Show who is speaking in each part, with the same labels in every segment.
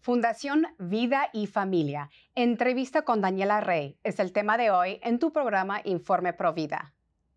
Speaker 1: Fundación Vida y Familia. Entrevista con Daniela Rey es el tema de hoy en tu programa Informe Provida.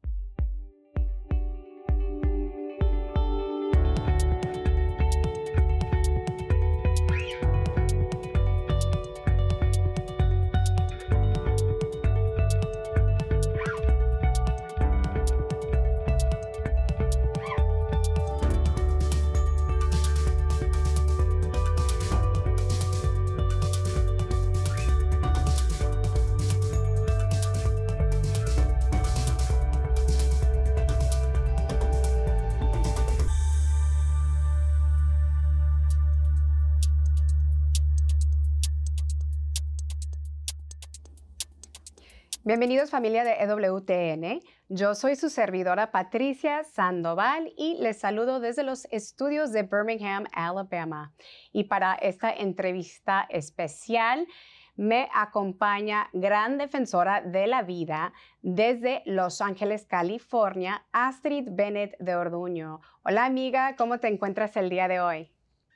Speaker 1: Bienvenidos familia de EWTN. Yo soy su servidora Patricia Sandoval y les saludo desde los estudios de Birmingham, Alabama. Y para esta entrevista especial me acompaña gran defensora de la vida desde Los Ángeles, California, Astrid Bennett de Orduño. Hola amiga, ¿cómo te encuentras el día de hoy?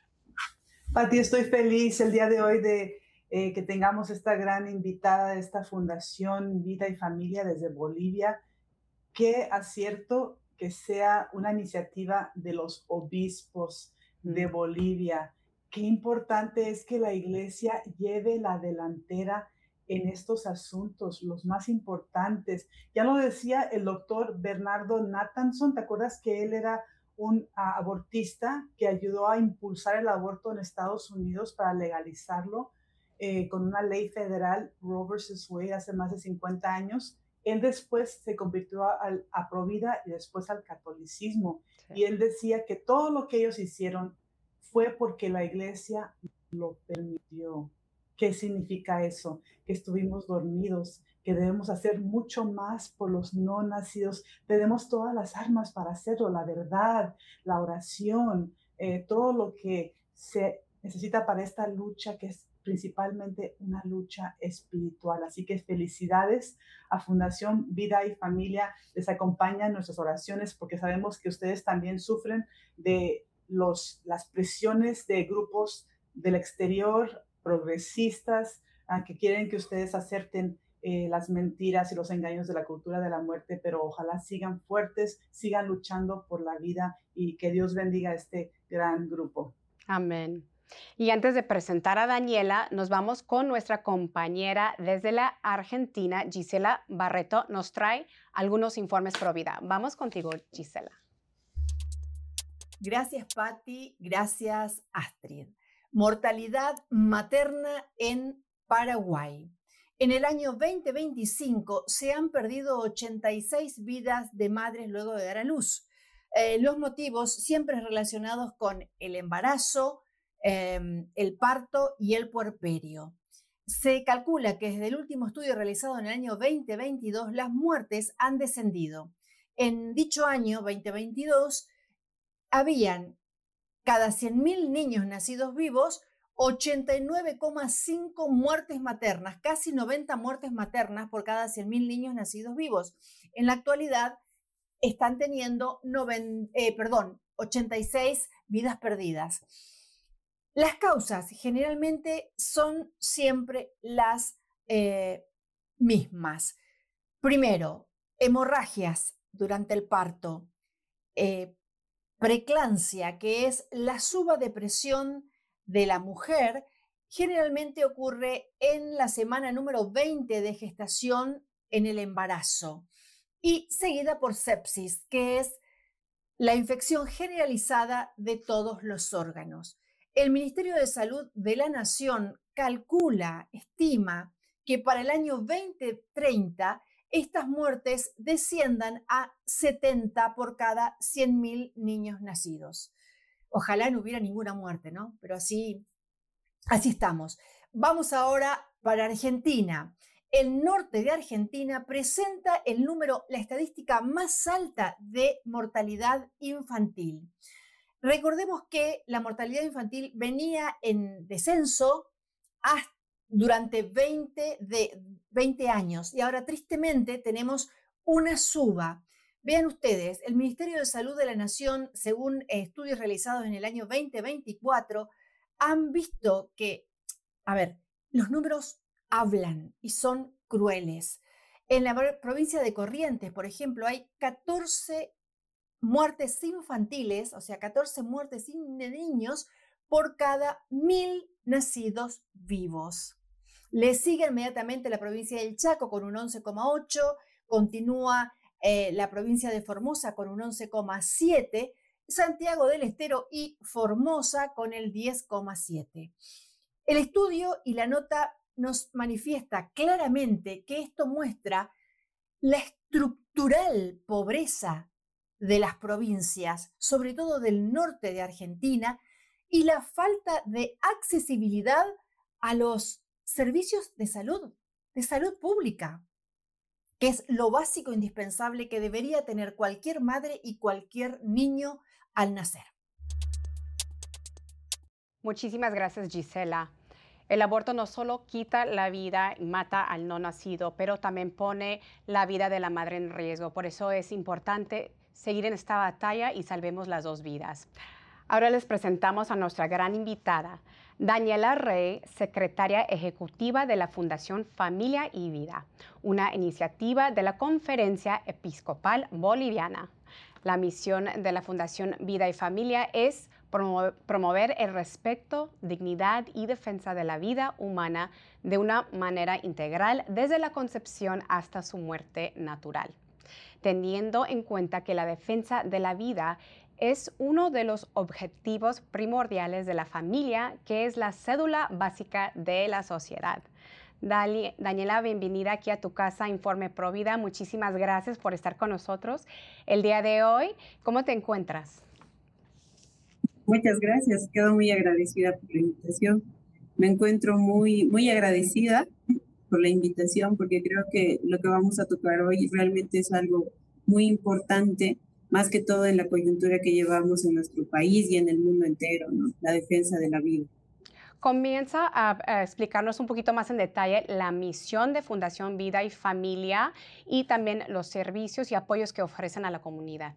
Speaker 2: Pati, estoy feliz el día de hoy de que tengamos esta gran invitada de esta Fundación Vida y Familia desde Bolivia. Qué acierto que sea una iniciativa de los obispos de Bolivia. Qué importante es que la iglesia lleve la delantera en estos asuntos, los más importantes. Ya lo decía el doctor Bernardo Nathanson, ¿te acuerdas que él era un abortista que ayudó a impulsar el aborto en Estados Unidos para legalizarlo con una ley federal, Roe versus Wade, hace más de 50 años? Él después se convirtió a Provida y después al catolicismo. Sí. Y él decía que todo lo que ellos hicieron fue porque la iglesia lo permitió. ¿Qué significa eso? Que estuvimos dormidos, que debemos hacer mucho más por los no nacidos. Tenemos todas las armas para hacerlo, la verdad, la oración, todo lo que se necesita para esta lucha, que es principalmente una lucha espiritual. Así que felicidades a Fundación Vida y Familia. Les acompañan nuestras oraciones porque sabemos que ustedes también sufren de las presiones de grupos del exterior, progresistas, que quieren que ustedes acepten las mentiras y los engaños de la cultura de la muerte, pero ojalá sigan fuertes, sigan luchando por la vida y que Dios bendiga a este gran grupo.
Speaker 1: Amén. Y antes de presentar a Daniela, nos vamos con nuestra compañera desde la Argentina, Gisela Barreto, nos trae algunos informes Provida. Vamos contigo, Gisela.
Speaker 3: Gracias, Patti. Gracias, Astrid. Mortalidad materna en Paraguay. En el año 2025 se han perdido 86 vidas de madres luego de dar a luz. Los motivos siempre relacionados con el embarazo, el parto y el puerperio. Se calcula que desde el último estudio realizado en el año 2022 las muertes han descendido. En dicho año 2022 habían cada 100.000 niños nacidos vivos 89,5 muertes maternas, casi 90 muertes maternas por cada 100.000 niños nacidos vivos. En la actualidad están teniendo 86 vidas perdidas. Las causas generalmente son siempre las mismas. Primero, hemorragias durante el parto, preeclampsia, que es la suba de presión de la mujer, generalmente ocurre en la semana número 20 de gestación en el embarazo, y seguida por sepsis, que es la infección generalizada de todos los órganos. El Ministerio de Salud de la Nación estima que para el año 2030 estas muertes desciendan a 70 por cada 100.000 niños nacidos. Ojalá no hubiera ninguna muerte, ¿no? Pero así estamos. Vamos ahora para Argentina. El norte de Argentina presenta la estadística más alta de mortalidad infantil. Recordemos que la mortalidad infantil venía en descenso durante 20 años y ahora tristemente tenemos una suba. Vean ustedes, el Ministerio de Salud de la Nación, según estudios realizados en el año 2024, han visto que, a ver, los números hablan y son crueles. En la provincia de Corrientes, por ejemplo, hay 14 muertes infantiles, o sea, 14 muertes de niños por cada 1.000 nacidos vivos. Le sigue inmediatamente la provincia del Chaco con un 11,8, continúa la provincia de Formosa con un 11,7, Santiago del Estero y Formosa con el 10,7. El estudio y la nota nos manifiesta claramente que esto muestra la estructural pobreza de las provincias, sobre todo del norte de Argentina, y la falta de accesibilidad a los servicios de salud pública, que es lo básico indispensable que debería tener cualquier madre y cualquier niño al nacer.
Speaker 1: Muchísimas gracias, Gisela. El aborto no solo quita la vida y mata al no nacido, pero también pone la vida de la madre en riesgo. Por eso es importante seguir en esta batalla y salvemos las dos vidas. Ahora les presentamos a nuestra gran invitada, Daniela Rey, secretaria ejecutiva de la Fundación Familia y Vida, una iniciativa de la Conferencia Episcopal Boliviana. La misión de la Fundación Vida y Familia es promover el respeto, dignidad y defensa de la vida humana de una manera integral desde la concepción hasta su muerte natural, teniendo en cuenta que la defensa de la vida es uno de los objetivos primordiales de la familia, que es la cédula básica de la sociedad. Daniela, bienvenida aquí a tu casa, Informe Provida. Muchísimas gracias por estar con nosotros el día de hoy. ¿Cómo te encuentras?
Speaker 4: Muchas gracias, quedo muy agradecida por la invitación. Me encuentro muy agradecida por la invitación porque creo que lo que vamos a tocar hoy realmente es algo muy importante, más que todo en la coyuntura que llevamos en nuestro país y en el mundo entero, ¿no? La defensa de la vida.
Speaker 1: Comienza a explicarnos un poquito más en detalle la misión de Fundación Vida y Familia y también los servicios y apoyos que ofrecen a la comunidad.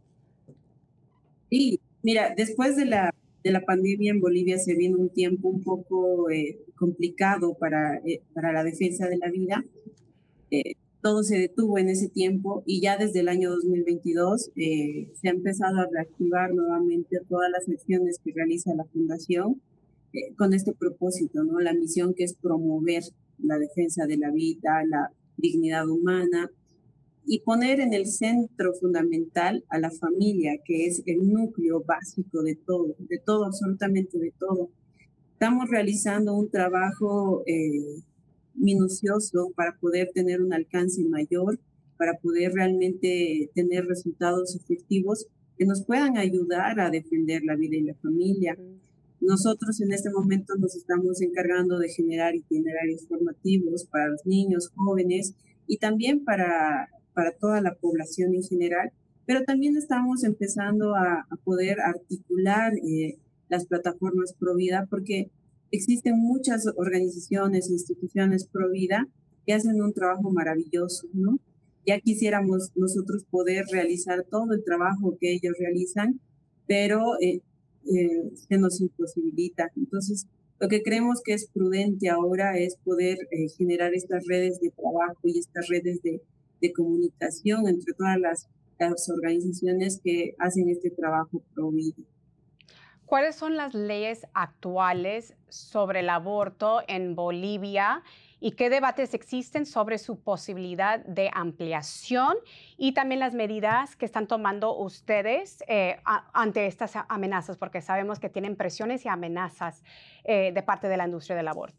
Speaker 4: Sí, mira, después de la pandemia en Bolivia se vino un tiempo un poco complicado para la defensa de la vida. Todo se detuvo en ese tiempo y ya desde el año 2022 se ha empezado a reactivar nuevamente todas las acciones que realiza la Fundación con este propósito, ¿no? La misión que es promover la defensa de la vida, la dignidad humana y poner en el centro fundamental a la familia, que es el núcleo básico de todo, absolutamente de todo. Estamos realizando un trabajo minucioso para poder tener un alcance mayor, para poder realmente tener resultados efectivos que nos puedan ayudar a defender la vida y la familia. Nosotros en este momento nos estamos encargando de generar itinerarios formativos para los niños, jóvenes y también para toda la población en general, pero también estamos empezando a poder articular las plataformas Provida porque existen muchas organizaciones, instituciones Provida que hacen un trabajo maravilloso, ¿no? Ya quisiéramos nosotros poder realizar todo el trabajo que ellos realizan, pero se nos imposibilita. Entonces, lo que creemos que es prudente ahora es poder generar estas redes de trabajo y estas redes de comunicación entre todas las organizaciones que hacen este trabajo Provida.
Speaker 1: ¿Cuáles son las leyes actuales sobre el aborto en Bolivia y qué debates existen sobre su posibilidad de ampliación y también las medidas que están tomando ustedes ante estas amenazas? Porque sabemos que tienen presiones y amenazas de parte de la industria del aborto.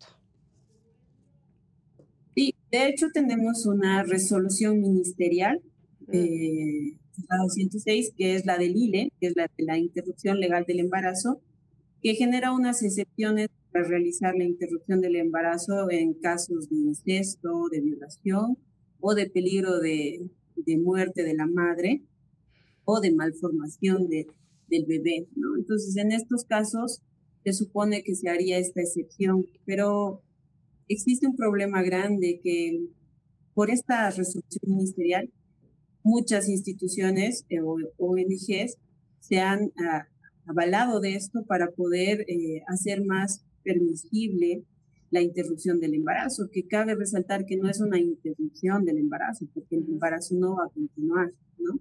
Speaker 4: Sí, de hecho tenemos una resolución ministerial, la 206, que es la del ILE, que es la de la interrupción legal del embarazo, que genera unas excepciones para realizar la interrupción del embarazo en casos de incesto, de violación o de peligro de muerte de la madre o de malformación del bebé, ¿no? Entonces, en estos casos se supone que se haría esta excepción, pero existe un problema grande que por esta resolución ministerial muchas instituciones o ONGs se han avalado de esto para poder hacer más permisible la interrupción del embarazo, que cabe resaltar que no es una interrupción del embarazo, porque el embarazo no va a continuar, ¿no?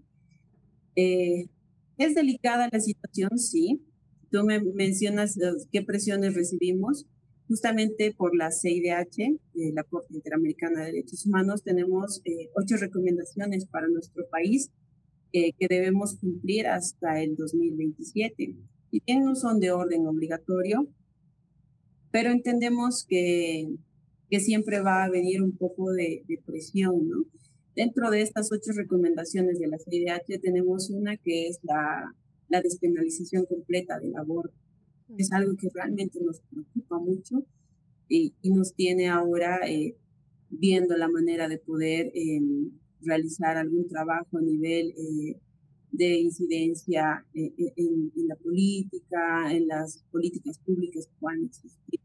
Speaker 4: Es delicada la situación, sí. Tú me mencionas qué presiones recibimos. Justamente por la CIDH, la Corte Interamericana de Derechos Humanos, tenemos 8 recomendaciones para nuestro país que debemos cumplir hasta el 2027. Si bien no son de orden obligatorio, pero entendemos que siempre va a venir un poco de presión, ¿no? Dentro de estas 8 recomendaciones de la CIDH tenemos una que es la despenalización completa del aborto. Es algo que realmente nos preocupa mucho y nos tiene ahora viendo la manera de poder realizar algún trabajo a nivel de incidencia en la política, en las políticas públicas que puedan existir.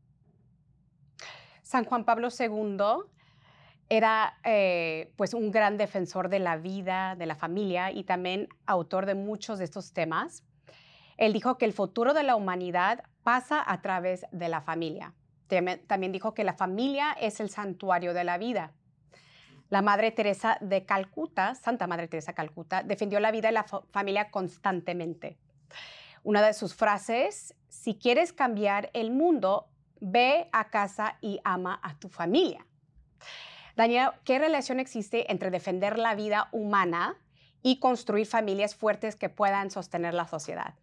Speaker 1: San Juan Pablo II era pues un gran defensor de la vida, de la familia y también autor de muchos de estos temas. Él dijo que el futuro de la humanidad pasa a través de la familia. También dijo que la familia es el santuario de la vida. La Madre Teresa de Calcuta, Santa Madre Teresa de Calcuta, defendió la vida y la familia constantemente. Una de sus frases: si quieres cambiar el mundo, ve a casa y ama a tu familia. Daniela, ¿qué relación existe entre defender la vida humana y construir familias fuertes que puedan sostener la sociedad?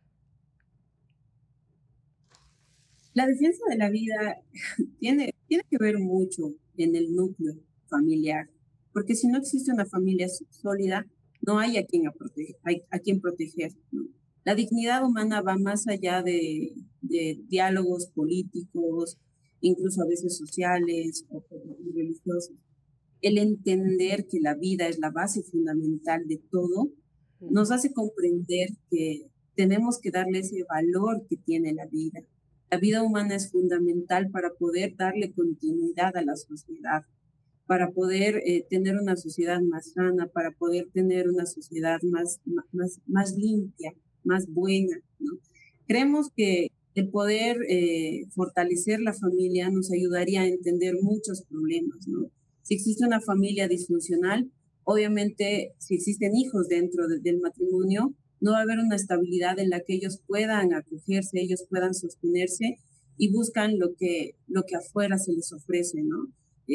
Speaker 4: La defensa de la vida tiene que ver mucho en el núcleo familiar, porque si no existe una familia sólida, no hay a quien proteger, ¿no? La dignidad humana va más allá de diálogos políticos, incluso a veces sociales o religiosos. El entender que la vida es la base fundamental de todo nos hace comprender que tenemos que darle ese valor que tiene la vida. La vida humana es fundamental para poder darle continuidad a la sociedad, para poder tener una sociedad más sana, para poder tener una sociedad más limpia, más buena, ¿no? Creemos que el poder fortalecer la familia nos ayudaría a entender muchos problemas, ¿no? Si existe una familia disfuncional, obviamente si existen hijos dentro del matrimonio, no va a haber una estabilidad en la que ellos puedan acogerse, ellos puedan sostenerse y buscan lo que afuera se les ofrece, ¿no?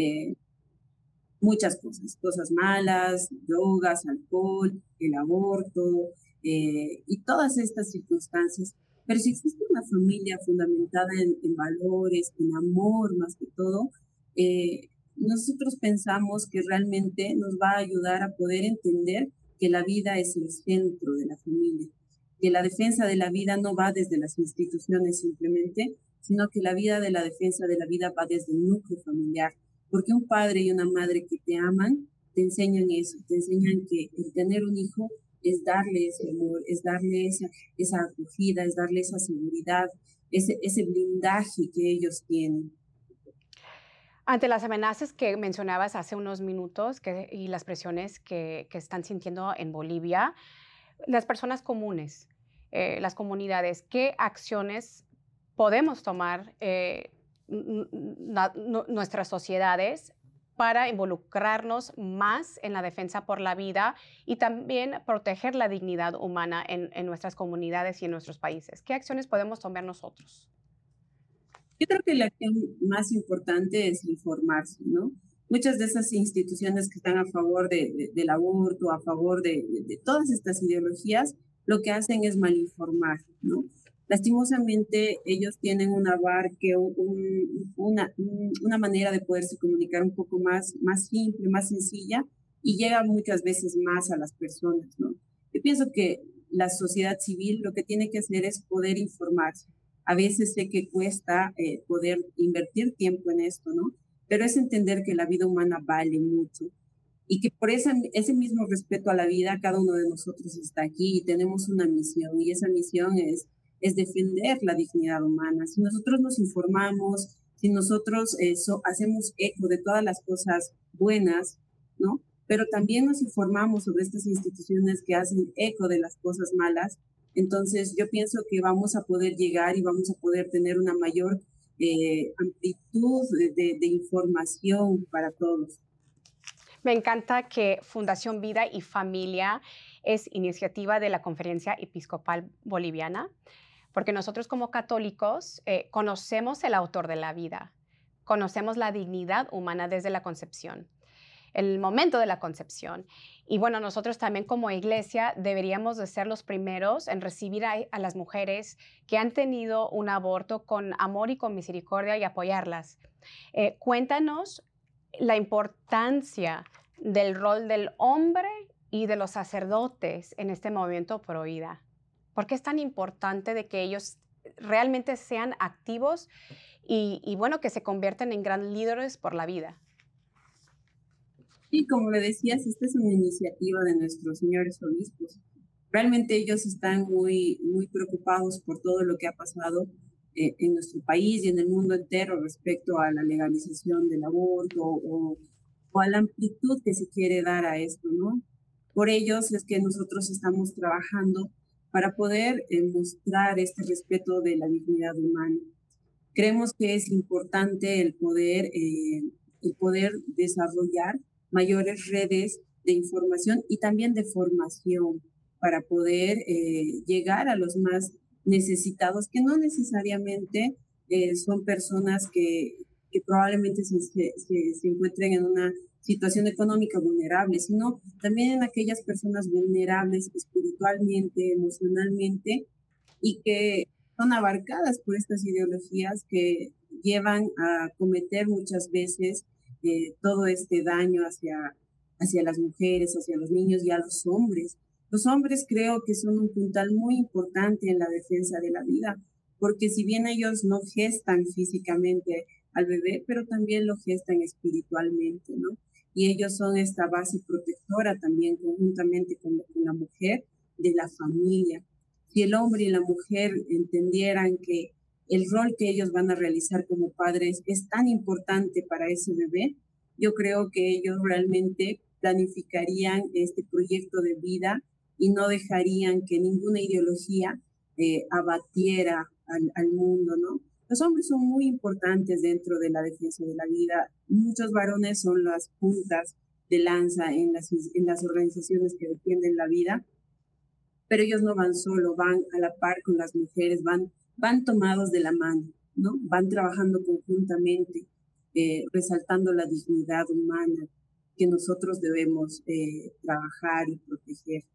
Speaker 4: Muchas cosas malas, drogas, alcohol, el aborto y todas estas circunstancias. Pero si existe una familia fundamentada en valores, en amor más que todo, nosotros pensamos que realmente nos va a ayudar a poder entender que la vida es el centro de la familia, que la defensa de la vida no va desde las instituciones simplemente, sino que la defensa de la vida va desde el núcleo familiar, porque un padre y una madre que te aman te enseñan eso, te enseñan que el tener un hijo es darle ese amor, es darle esa acogida, es darle esa seguridad, ese blindaje que ellos tienen.
Speaker 1: Ante las amenazas que mencionabas hace unos minutos y las presiones que están sintiendo en Bolivia, las personas comunes, las comunidades, ¿qué acciones podemos tomar nuestras sociedades para involucrarnos más en la defensa por la vida y también proteger la dignidad humana en nuestras comunidades y en nuestros países? ¿Qué acciones podemos tomar nosotros?
Speaker 4: Yo creo que la acción más importante es informarse, ¿no? Muchas de esas instituciones que están a favor del aborto, a favor de todas estas ideologías, lo que hacen es malinformar, ¿no? Lastimosamente, ellos tienen un abarque, una manera de poderse comunicar un poco más simple, más sencilla, y llega muchas veces más a las personas, ¿no? Yo pienso que la sociedad civil lo que tiene que hacer es poder informarse. A veces sé que cuesta poder invertir tiempo en esto, ¿no? Pero es entender que la vida humana vale mucho y que por ese mismo respeto a la vida, cada uno de nosotros está aquí y tenemos una misión, y esa misión es defender la dignidad humana. Si nosotros nos informamos, si nosotros hacemos eco de todas las cosas buenas, ¿no? Pero también nos informamos sobre estas instituciones que hacen eco de las cosas malas, Entonces, yo pienso que vamos a poder llegar y vamos a poder tener una mayor amplitud de información para todos.
Speaker 1: Me encanta que Fundación Vida y Familia es iniciativa de la Conferencia Episcopal Boliviana, porque nosotros como católicos conocemos el autor de la vida, conocemos la dignidad humana desde la concepción, el momento de la concepción. Y bueno, nosotros también como iglesia deberíamos de ser los primeros en recibir a las mujeres que han tenido un aborto con amor y con misericordia y apoyarlas. Cuéntanos la importancia del rol del hombre y de los sacerdotes en este movimiento pro vida. ¿Por qué es tan importante de que ellos realmente sean activos y bueno, que se conviertan en grandes líderes por la vida?
Speaker 4: Y como le decías, esta es una iniciativa de nuestros señores obispos. Realmente ellos están muy, muy preocupados por todo lo que ha pasado en nuestro país y en el mundo entero respecto a la legalización del aborto o a la amplitud que se quiere dar a esto, ¿no? Por ellos es que nosotros estamos trabajando para poder mostrar este respeto de la dignidad humana. Creemos que es importante el poder desarrollar mayores redes de información y también de formación para poder llegar a los más necesitados, que no necesariamente son personas que probablemente se encuentren en una situación económica vulnerable, sino también en aquellas personas vulnerables espiritualmente, emocionalmente, y que son abarcadas por estas ideologías que llevan a cometer muchas veces todo este daño hacia las mujeres, hacia los niños y a los hombres. Los hombres creo que son un puntal muy importante en la defensa de la vida, porque si bien ellos no gestan físicamente al bebé, pero también lo gestan espiritualmente, ¿no? Y ellos son esta base protectora también conjuntamente con la mujer de la familia. Si el hombre y la mujer entendieran que el rol que ellos van a realizar como padres es tan importante para ese bebé, yo creo que ellos realmente planificarían este proyecto de vida y no dejarían que ninguna ideología abatiera al mundo, ¿no? Los hombres son muy importantes dentro de la defensa de la vida. Muchos varones son las puntas de lanza en las organizaciones que defienden la vida, pero ellos no van solo, van a la par con las mujeres, van tomados de la mano, ¿no? Van trabajando conjuntamente, resaltando la dignidad humana que nosotros debemos trabajar y proteger.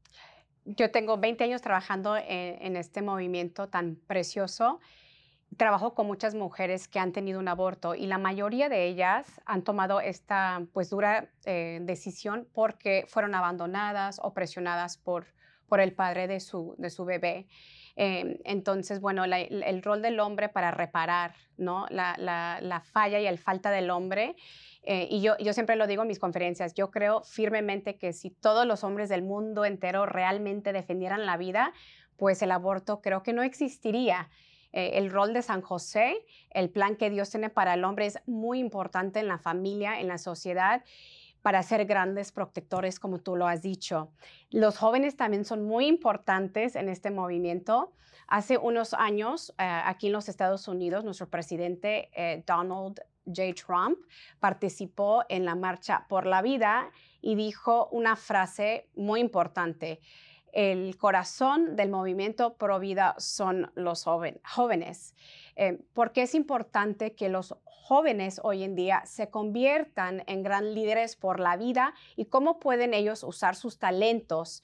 Speaker 1: Yo tengo 20 años trabajando en este movimiento tan precioso. Trabajo con muchas mujeres que han tenido un aborto y la mayoría de ellas han tomado esta pues dura decisión porque fueron abandonadas o presionadas por el padre de su bebé. Entonces, bueno, el rol del hombre para reparar, ¿no? la falla y el falta del hombre. Y yo siempre lo digo en mis conferencias, yo creo firmemente que si todos los hombres del mundo entero realmente defendieran la vida, pues el aborto creo que no existiría. El rol de San José, el plan que Dios tiene para el hombre es muy importante en la familia, en la sociedad, para ser grandes protectores, como tú lo has dicho. Los jóvenes también son muy importantes en este movimiento. Hace unos años, aquí en los Estados Unidos, nuestro presidente Donald J. Trump participó en la Marcha por la Vida y dijo una frase muy importante. El corazón del movimiento pro vida son los jóvenes. ¿Por qué es importante que los jóvenes hoy en día se conviertan en gran líderes por la vida y cómo pueden ellos usar sus talentos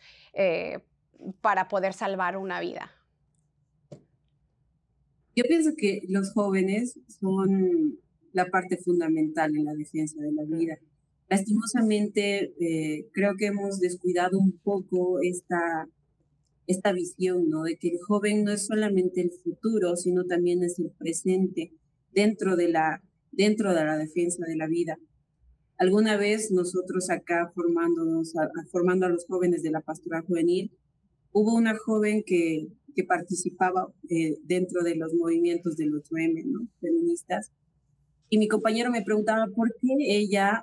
Speaker 1: para poder salvar una vida?
Speaker 4: Yo pienso que los jóvenes son la parte fundamental en la defensa de la vida. Lastimosamente, creo que hemos descuidado un poco esta visión, ¿no? De que el joven no es solamente el futuro, sino también es el presente dentro de la defensa de la vida. Alguna vez nosotros acá formando a los jóvenes de la pastoral juvenil, hubo una joven que participaba dentro de los movimientos del 8M, ¿no? Feministas. Y mi compañero me preguntaba por qué ella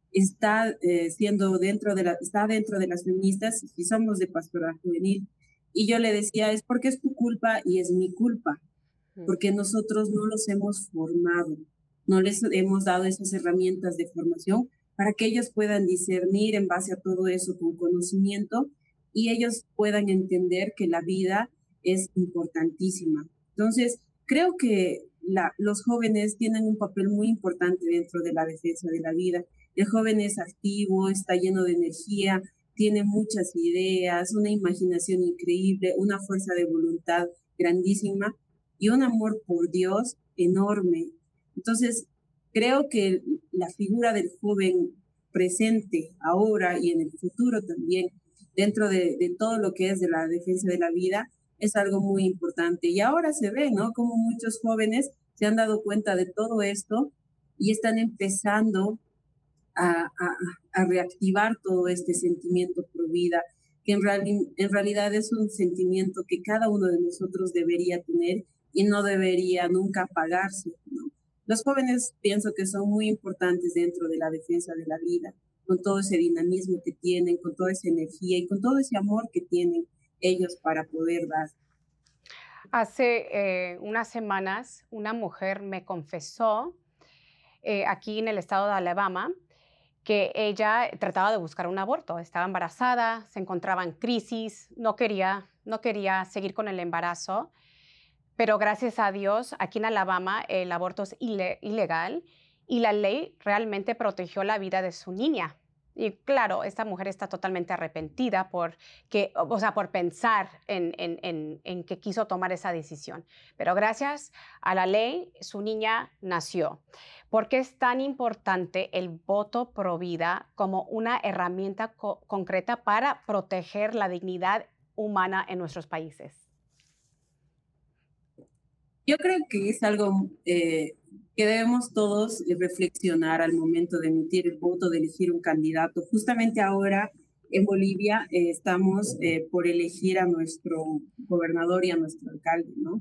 Speaker 4: está dentro de las feministas y somos de pastoral juvenil. Y yo le decía, es porque es tu culpa y es mi culpa, porque nosotros no los hemos formado, no les hemos dado esas herramientas de formación para que ellos puedan discernir en base a todo eso con conocimiento y ellos puedan entender que la vida es importantísima. Entonces, creo que los jóvenes tienen un papel muy importante dentro de la defensa de la vida. El joven es activo, está lleno de energía, tiene muchas ideas, una imaginación increíble, una fuerza de voluntad grandísima y un amor por Dios enorme. Entonces, creo que la figura del joven presente ahora y en el futuro también, dentro de todo lo que es de la defensa de la vida, es algo muy importante. Y ahora se ve, ¿no? Como muchos jóvenes se han dado cuenta de todo esto y están empezando a, a, a reactivar todo este sentimiento pro vida, que en realidad es un sentimiento que cada uno de nosotros debería tener y no debería nunca apagarse, ¿no? Los jóvenes pienso que son muy importantes dentro de la defensa de la vida, con todo ese dinamismo que tienen, con toda esa energía y con todo ese amor que tienen ellos para poder dar.
Speaker 1: Hace unas semanas una mujer me confesó aquí en el estado de Alabama que ella trataba de buscar un aborto, estaba embarazada, se encontraba en crisis, no quería seguir con el embarazo, pero gracias a Dios aquí en Alabama el aborto es ilegal y la ley realmente protegió la vida de su niña. Y claro, esta mujer está totalmente arrepentida por pensar en que quiso tomar esa decisión. Pero gracias a la ley, su niña nació. ¿Por qué es tan importante el voto pro vida como una herramienta concreta para proteger la dignidad humana en nuestros países?
Speaker 4: Yo creo que es algo que debemos todos reflexionar al momento de emitir el voto, de elegir un candidato. Justamente ahora en Bolivia estamos por elegir a nuestro gobernador y a nuestro alcalde, ¿no?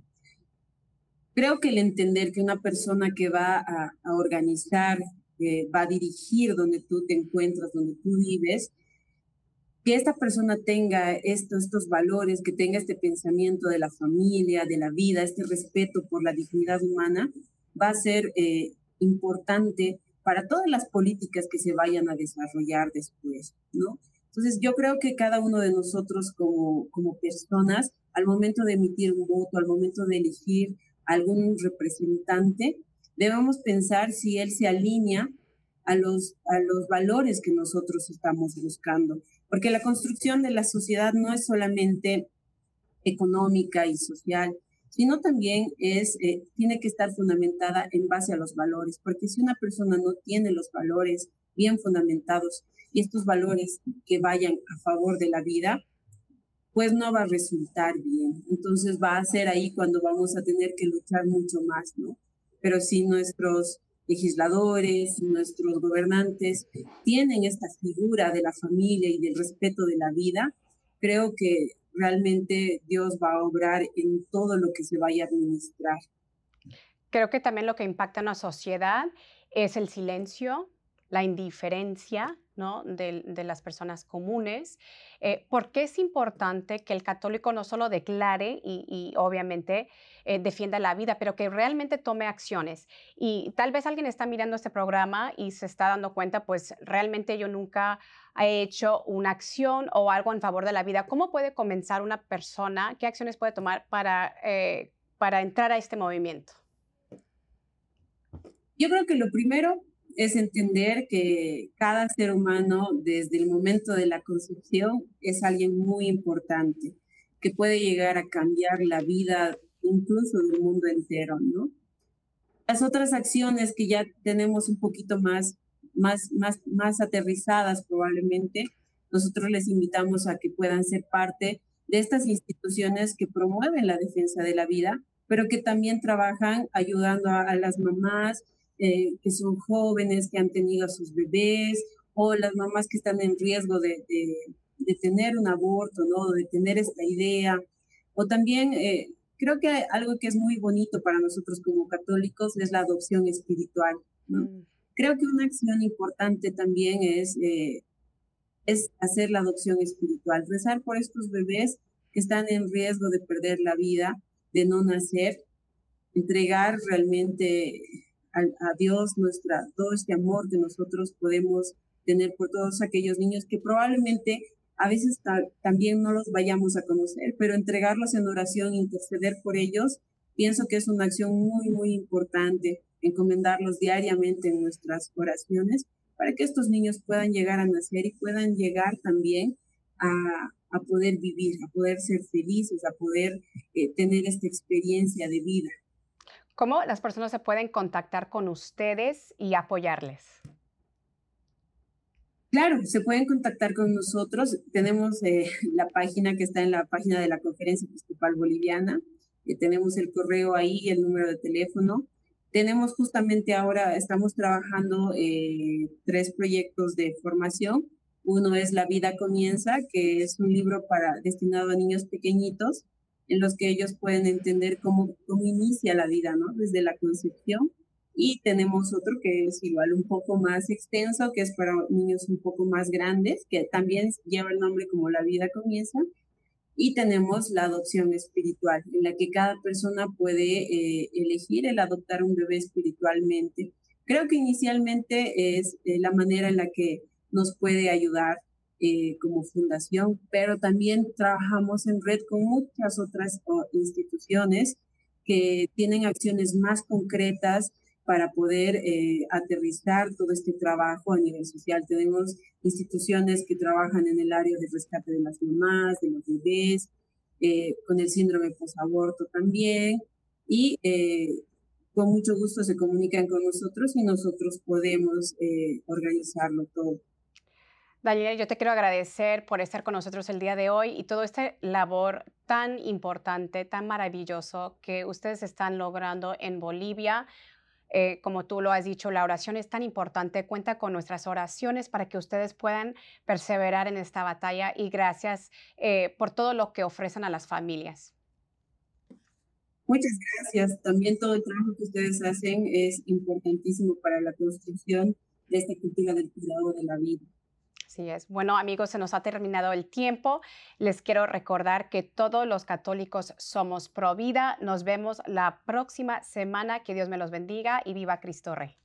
Speaker 4: Creo que el entender que una persona que va a organizar, va a dirigir donde tú te encuentras, donde tú vives, que esta persona tenga estos valores, que tenga este pensamiento de la familia, de la vida, este respeto por la dignidad humana, va a ser importante para todas las políticas que se vayan a desarrollar después, ¿no? Entonces, yo creo que cada uno de nosotros como personas, al momento de emitir un voto, al momento de elegir algún representante, debemos pensar si él se alinea a los valores que nosotros estamos buscando. Porque la construcción de la sociedad no es solamente económica y social, sino también tiene que estar fundamentada en base a los valores, porque si una persona no tiene los valores bien fundamentados y estos valores que vayan a favor de la vida, pues no va a resultar bien. Entonces va a ser ahí cuando vamos a tener que luchar mucho más, ¿no? Pero si nuestros legisladores, nuestros gobernantes tienen esta figura de la familia y del respeto de la vida, creo que realmente Dios va a obrar en todo lo que se vaya a administrar.
Speaker 1: Creo que también lo que impacta en la sociedad es el silencio, la indiferencia, ¿no? de las personas comunes. ¿Por qué es importante que el católico no solo declare y obviamente defienda la vida, pero que realmente tome acciones? Y tal vez alguien está mirando este programa y se está dando cuenta, pues realmente yo nunca he hecho una acción o algo en favor de la vida. ¿Cómo puede comenzar una persona? ¿Qué acciones puede tomar para entrar a este movimiento?
Speaker 4: Yo creo que lo primero es entender que cada ser humano desde el momento de la concepción es alguien muy importante, que puede llegar a cambiar la vida incluso del mundo entero, ¿no? Las otras acciones que ya tenemos un poquito más aterrizadas probablemente, nosotros les invitamos a que puedan ser parte de estas instituciones que promueven la defensa de la vida, pero que también trabajan ayudando a las mamás que son jóvenes, que han tenido a sus bebés, o las mamás que están en riesgo de tener un aborto, ¿no? De tener esta idea. O también creo que algo que es muy bonito para nosotros como católicos es la adopción espiritual, ¿no? Creo que una acción importante también es hacer la adopción espiritual, rezar por estos bebés que están en riesgo de perder la vida, de no nacer, entregar realmente a Dios todo este amor que nosotros podemos tener por todos aquellos niños que probablemente a veces también no los vayamos a conocer, pero entregarlos en oración, interceder por ellos, pienso que es una acción muy, muy importante, encomendarlos diariamente en nuestras oraciones para que estos niños puedan llegar a nacer y puedan llegar también a poder vivir, a poder ser felices, a poder tener esta experiencia de vida.
Speaker 1: ¿Cómo las personas se pueden contactar con ustedes y apoyarles?
Speaker 4: Claro, se pueden contactar con nosotros. Tenemos la página que está en la página de la Conferencia Episcopal Boliviana. Tenemos el correo ahí y el número de teléfono. Tenemos justamente ahora, estamos trabajando 3 proyectos de formación. Uno es La Vida Comienza, que es un libro destinado a niños pequeñitos, en los que ellos pueden entender cómo inicia la vida, ¿no? Desde la concepción. Y tenemos otro que es igual un poco más extenso, que es para niños un poco más grandes, que también lleva el nombre como La Vida Comienza. Y tenemos la adopción espiritual, en la que cada persona puede elegir el adoptar un bebé espiritualmente. Creo que inicialmente es la manera en la que nos puede ayudar como fundación, pero también trabajamos en red con muchas otras instituciones que tienen acciones más concretas para poder aterrizar todo este trabajo a nivel social. Tenemos instituciones que trabajan en el área de rescate de las mamás, de los bebés, con el síndrome posaborto también, y con mucho gusto se comunican con nosotros y nosotros podemos organizarlo todo.
Speaker 1: Daniela, yo te quiero agradecer por estar con nosotros el día de hoy y todo este labor tan importante, tan maravilloso que ustedes están logrando en Bolivia. Como tú lo has dicho, la oración es tan importante. Cuenta con nuestras oraciones para que ustedes puedan perseverar en esta batalla y gracias por todo lo que ofrecen a las familias.
Speaker 4: Muchas gracias. También todo el trabajo que ustedes hacen es importantísimo para la construcción de esta cultura del cuidado de la vida.
Speaker 1: Así es. Bueno, amigos, se nos ha terminado el tiempo. Les quiero recordar que todos los católicos somos pro vida. Nos vemos la próxima semana. Que Dios me los bendiga y viva Cristo Rey.